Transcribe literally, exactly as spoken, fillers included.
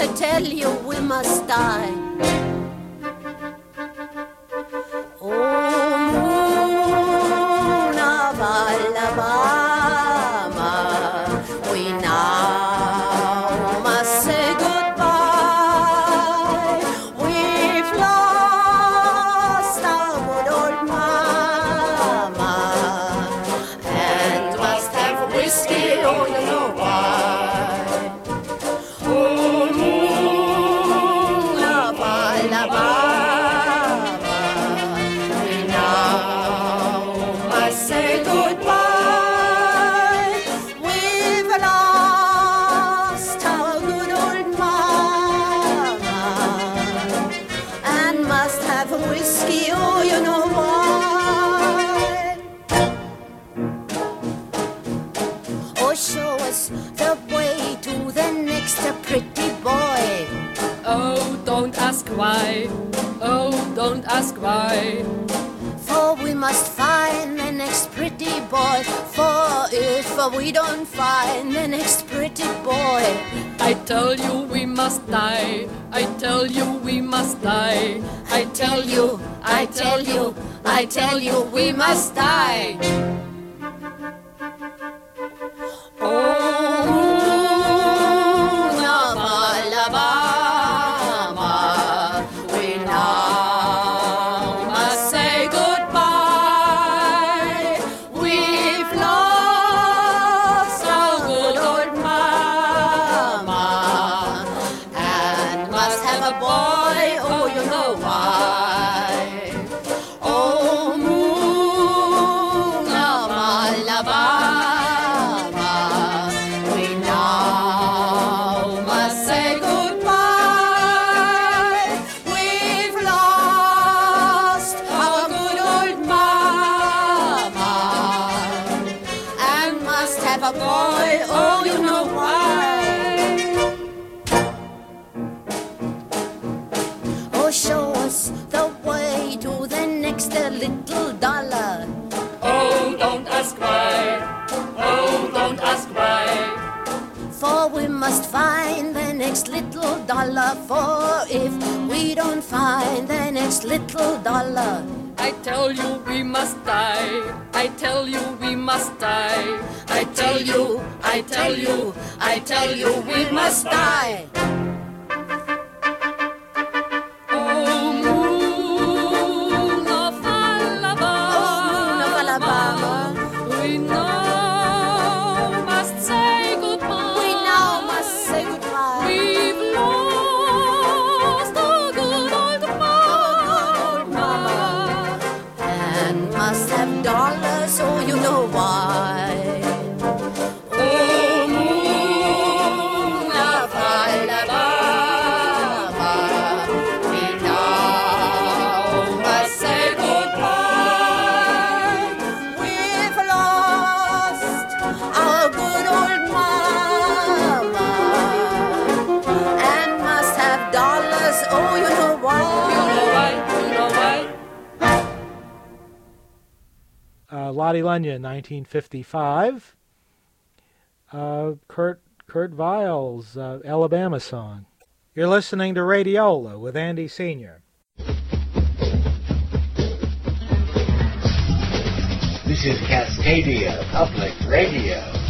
I tell you we must die. Oh, moon of Alabama, we now must say goodbye. We've lost our good old mama and must have whiskey, oh, you know why. Why? Oh, don't ask why. For we must find the next pretty boy. For if we don't find the next pretty boy, I tell you we must die. I tell you we must die. I tell you, I tell you, I tell you we must die. Little dollar, for if we don't find the next little dollar, I tell you we must die. I tell you we must die. I tell you, I tell you, I tell you we must die. Oh, moon of Alabama, oh, moon of Alabama, we now must say goodbye. We now must say goodbye. We dollars, oh, you know why. Oh, moon of Alabama, we now must say goodbye. We've lost our good old mama and must have dollars, oh, you know why. You know why, you know why. Uh, Lottie Lenya, nineteen fifty-five. Uh, Kurt Kurt Weill's uh, Alabama song. You're listening to Radiola with Andy Senior This is Cascadia Public Radio.